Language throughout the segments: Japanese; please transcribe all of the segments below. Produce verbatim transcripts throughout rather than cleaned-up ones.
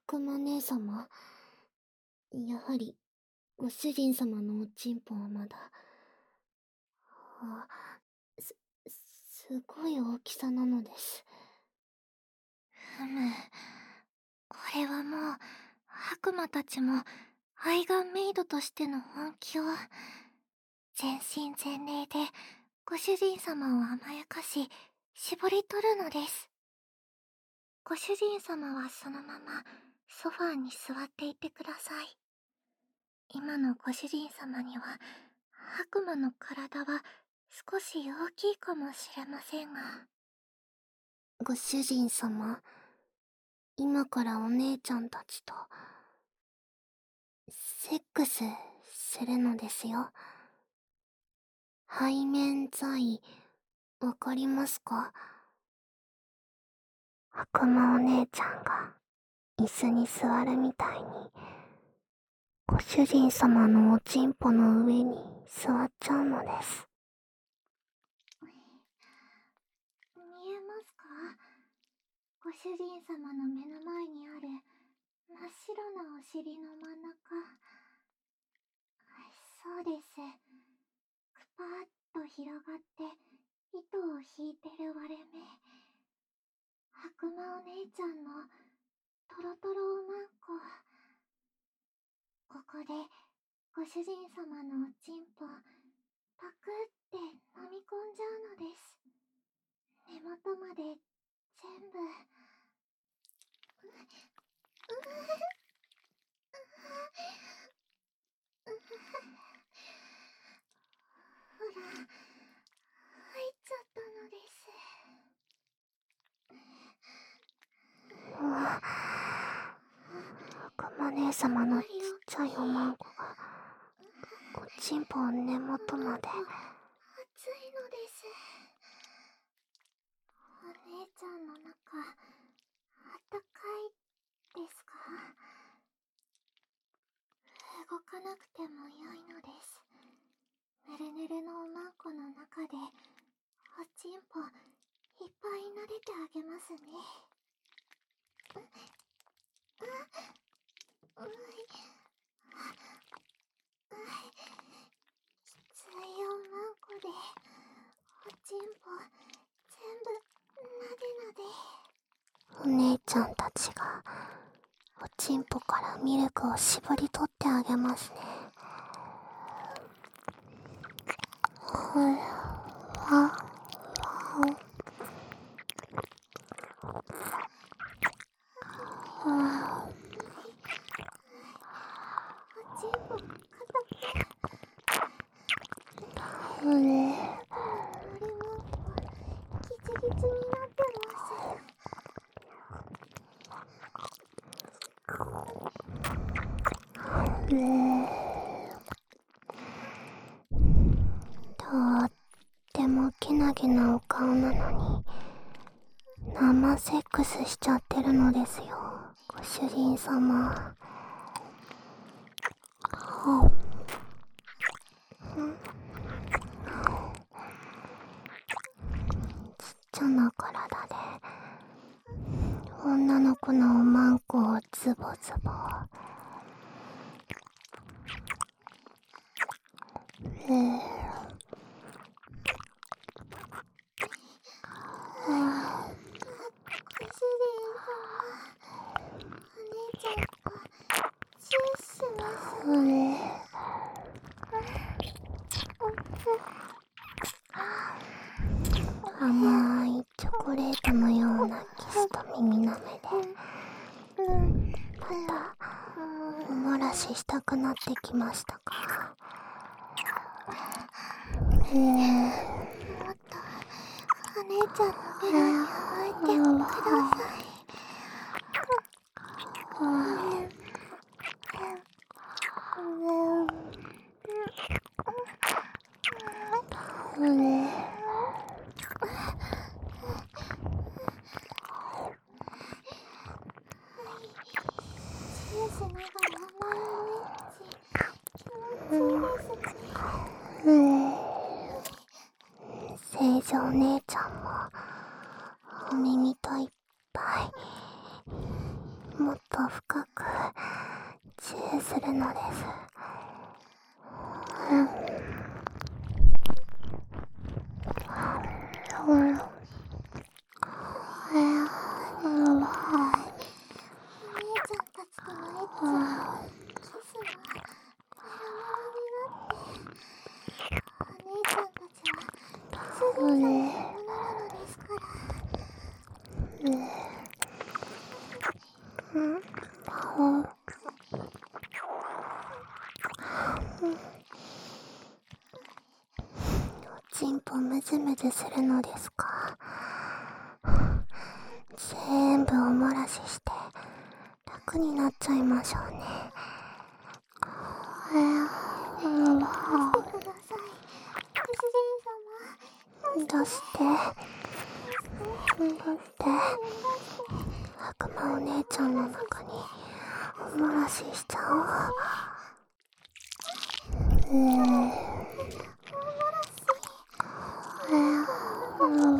悪魔姉様、やはりご主人様のおちんぽはまだ。あ、す、すごい大きさなのです。 ふむ。これはもう、悪魔たちも、愛玩メイドとしての本気を、全身全霊で、ご主人様を甘やかし、絞り取るのです。ご主人様はそのまま、ソファーに座っていてください。今のご主人様には、悪魔の体は少し大きいかもしれませんが。 ご主人様、今からお姉ちゃんたちと、セックスするのですよ。背面剤、わかりますか？悪魔お姉ちゃんが椅子に座るみたいに、ご主人様のおちんぽの上に座っちゃうのです。 見えますか？ご主人様の目の前にある真っ白なお尻の真ん中。そうです。くぱーっと広がって糸を引いてる割れ目。悪魔お姉ちゃんのトロトロおまんこ。ここでご主人様のおちんぽパクって飲み込んじゃうのです。根元まで全部。ううほら、入っちゃったのです。 うわ、悪魔姉様のちっちゃいおまんこが、おちんぽを根元まで。 熱いのです。お姉ちゃんの中、あったかいですか？動かなくても良いのです。ぬるぬるのおまんこの中で、おちんぽいっぱい撫でてあげますね。う、あ、うい、あ、うい、きついおまんこで、おちんぽ全部なでなで。 お姉ちゃんたちが、おちんぽからミルクを絞り取ってあげますね。ふわわわ。 おちんぽ硬く。 うれ。 あれもギチギチになってます。 うれ。とってもけなげなお顔なのに、生セックスしちゃってるのですよ、ご主人様。ほっ。ちっちゃな体で、女の子のおまんこをズボズボ。えー、あご主人様、お姉ちゃんとチューしますー、うね。 れ。甘いチョコレートのようなキスと耳なめで、またおもらししたくなってきましたか？えー、 もっとお姉ちゃんのベロに甘えてください。 うれ。 チューしながら甘いおエッチ、気持ちいいですね。 うれ。成城姉ちゃんもお耳といっぱいもっと深くチューするのです。うんうんおちんぽムズムズするのですか。全部お漏らしして楽になっちゃいましょうね。えー、うん、どうしてどうして悪魔お姉ちゃんの中にお漏らししちゃおう。えー、えー、うん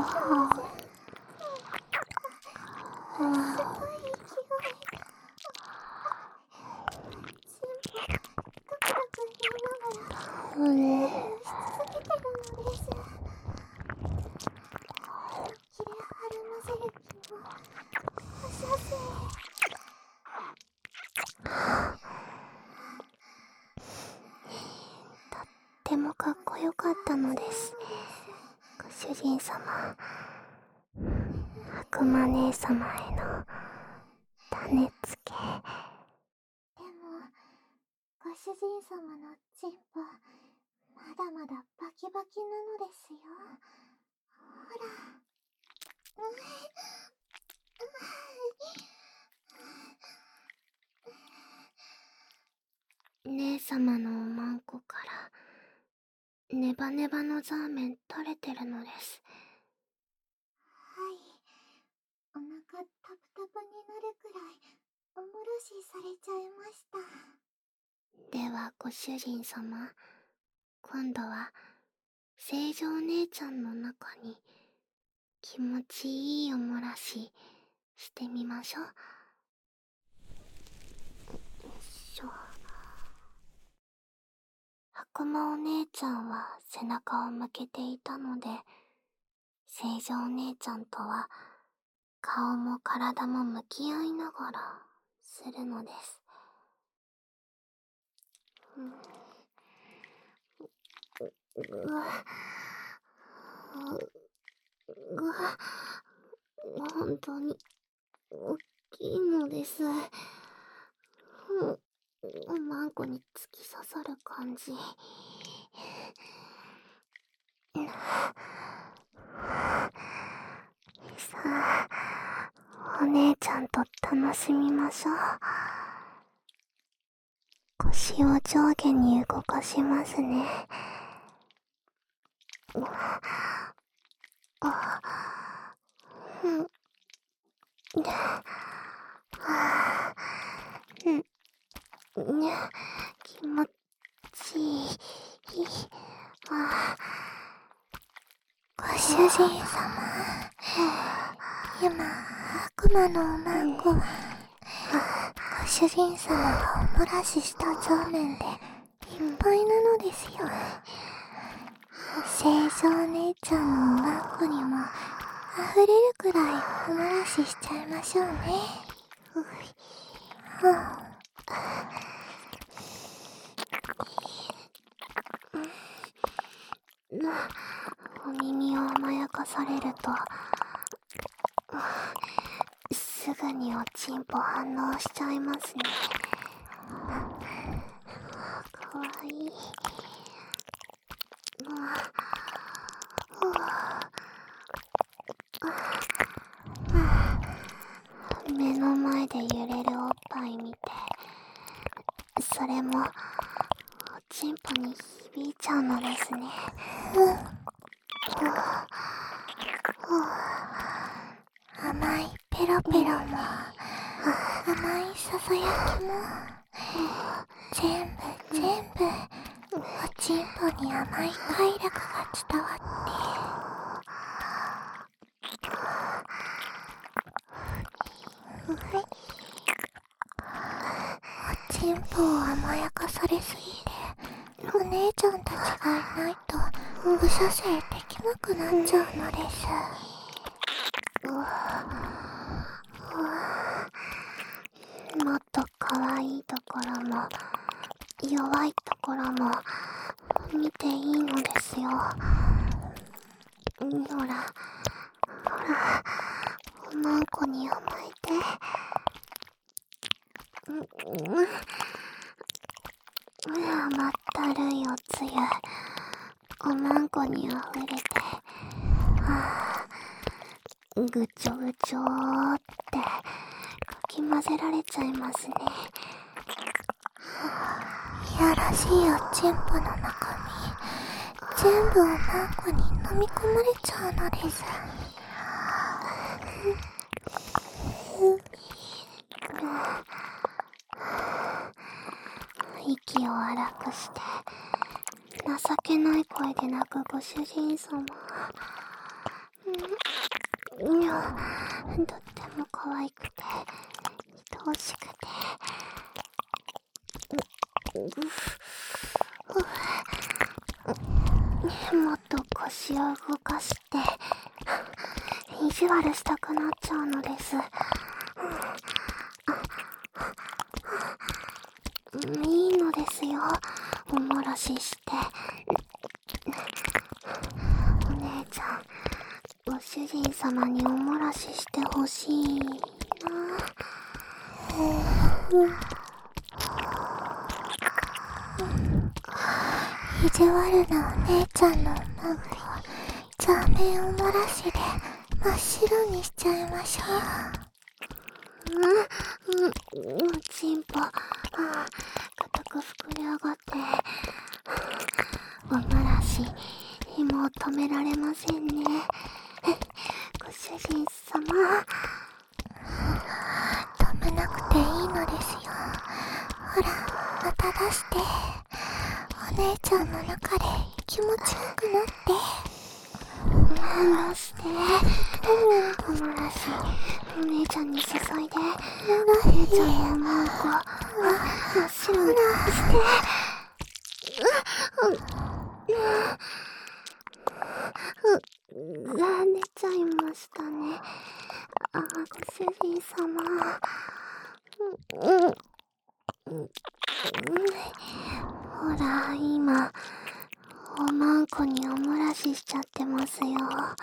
とってもかっこよかったのです、ご主人様。悪魔姉様への種付け。 でもご主人様のチンポまだまだバキバキなのですよ。ほら。 姉様のおまんこからネバネバのザーメン垂れてるのです。 はい、お腹タプタプになるくらいおもらしされちゃいました。 ではご主人様、今度は正常姉ちゃんの中に気持ちいいおもらししてみましょう。よいしょ。悪魔お姉ちゃんは背中を向けていたので、正常姉ちゃんとは顔も体も向き合いながらするのです。うん、うわうわ本当に大きいのです。おまんこに突き刺さる感じ。さあ、お姉ちゃんと楽しみましょう。腰を上下に動かしますね。あ、うん、うん、気持ちいい。あ、 ご主人様、今悪魔のおまんこはご主人様がおもらししたザーメンでいっぱいなのですよ。正常姉ちゃんのおまんこにも溢れるくらいおもらししちゃいましょうね。うん、 お耳を甘やかされるとすぐにおちんぽ反応しちゃいますね。かわいい。目の前で揺れるおっぱい見て、それもおちんぽに響いちゃうのですね。 甘いペロペロも甘いささやきも全部全部おちんぽに甘い快楽が伝わって、 神父を甘やかされすぎて、お姉ちゃんたちがいないと武者生できなくなっちゃうのです。 もっと可愛いところも弱いところも見ていいのですよ。ほらほら、おまんこに甘えて。甘ったるいおつゆおまんこにあふれて、はあ、ぐちょぐちょーってかき混ぜられちゃいますね。 いやらしいおちんぽの中身、全部おまんこに飲み込まれちゃうのです。 息を荒くして情けない声で泣くご主人様。うん、いや、とっても可愛くて愛おしくて、もっと腰を動かして意地悪したくなっちゃうのです。いいのですよ、おもらしして。お姉ちゃん、ご主人様におもらししてほしいな。 意地悪なお姉ちゃんのおまんこをザーメンおもらしで真っ白にしちゃいましょう。うん、うん、おちんぽ、ああ、固く膨れ上がって、おもらし、もう止められませんね。ご主人様。 止めなくていいのですよ。ほら、また出して。お姉ちゃんの中で気持ちよくなって。 出して。おもらし、お姉ちゃんに注いで。お姉ちゃんのおまんこ、真っ白にして。う、が出ちゃいましたね。あ、ご主人様。うんうん、ほら、今おまんこにおもらししちゃってますよ。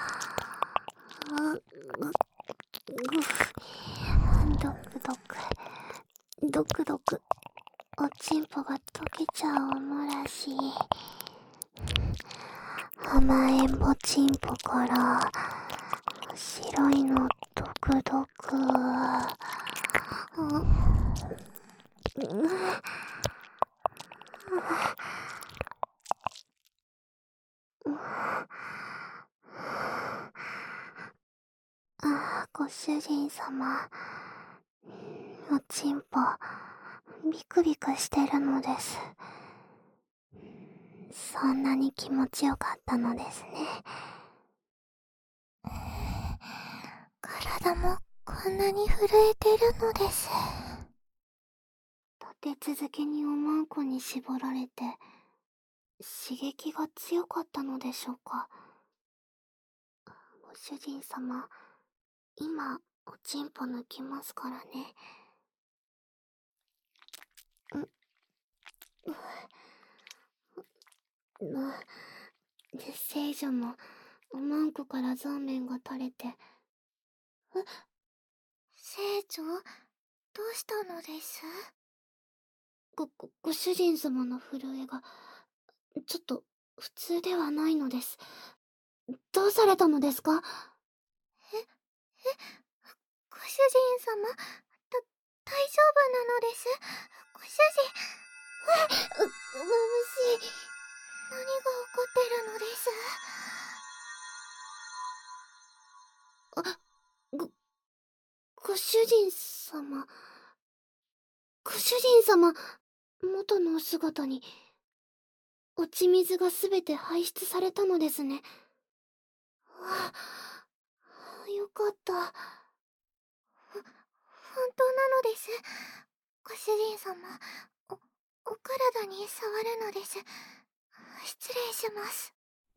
ドクドクドクドク、おちんぽが溶けちゃうおもらし。甘えんぼちんぽから白いのドクドク。ああ、ご主人様、おちんぽビクビクしてるのです。そんなに気持ちよかったのですね。 体もこんなに震えてるのです。 立て続けにおまんこに絞られて刺激が強かったのでしょうか。ご主人様、今おちんぽ抜きますからね。うう聖女もおまんこからザーメンが垂れて。え、 聖女、どうしたのです？ ご、ご、ご主人様の震えがちょっと普通ではないのです。どうされたのですか？ え、え、ご主人様、た、大丈夫なのです。ご主人。 う、う、眩しい。 何が起こってるのです？ あ、ご、ご主人様。ご主人様、元のお姿に、落ち水がすべて排出されたのですね。わあ、よかった。 ほ、本当なのです。 ご主人様、お、お体に触るのです。失礼します。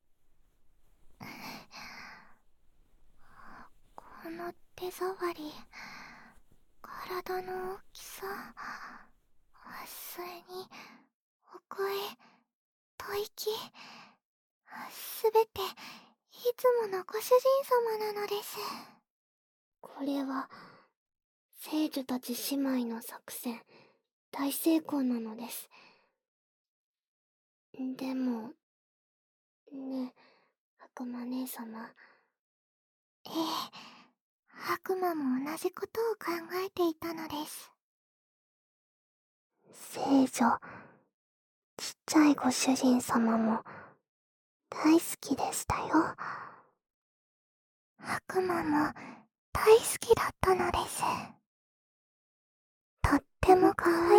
この手触り、体の大きさ、それに、お声、吐息、すべて、いつものご主人様なのです。 これは、聖女たち姉妹の作戦、大成功なのです。でも、ね、悪魔姉様。 ええ、悪魔も同じことを考えていたのです。 聖女、ちっちゃいご主人様も、大好きでしたよ。 悪魔も大好きだったのです。とっても可